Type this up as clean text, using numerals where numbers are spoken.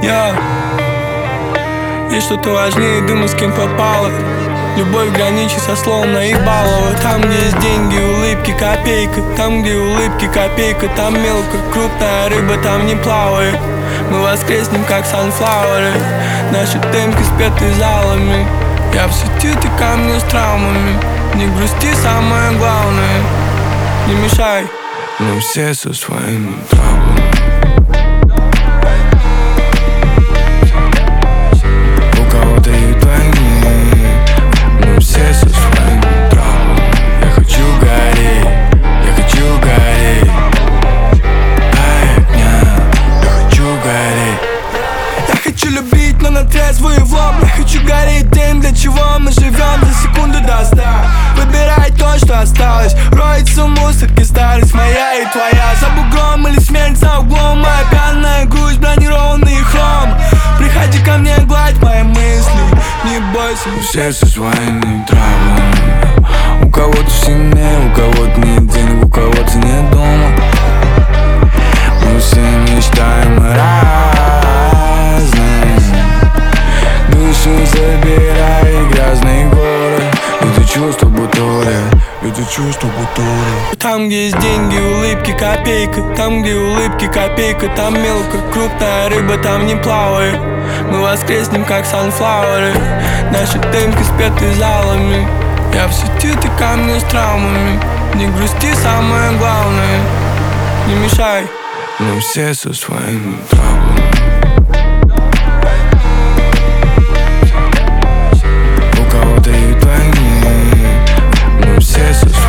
Есть что-то важнее дыма, с кем попало. Любовь граничит со словом наебалово. Там, где есть деньги, улыбки, копейка. Там, где улыбки, копейка, там мелко. Крупная рыба там не плавает. Мы воскреснем, как санфлауэры. Наши темпы спеты залами. Я в сети, ты ко мне с травмами. Не грусти, самое главное. Не мешай. Мы все со своими травмами. Трезвый в лоб, я хочу гореть тем, для чего мы живем за секунду до 100. Выбирай то, что осталось, роется в мусорке старость моя и твоя. За бугром или смерть за углом, моя пьяная грусть, бронированный хром. Приходи ко мне, гладь мои мысли, не бойся. Мы все со своими травмами. У кого-то в семье, у кого-то нет денег, у кого-то нет дома. Мы все мечтаем разные. Душу забирай, грязный город. Это чувство бутура, это чувство бутура. Там, где есть деньги, улыбки, копейка. Там, где улыбки, копейка, там мелко. Крупная рыба там не плавает. Мы воскреснем, как санфлауэры. Наши темпы спеты залами. Я в сети, ты ко мне с травмами. Не грусти, самое главное. Не мешай. Мы все со своими травмами. Все со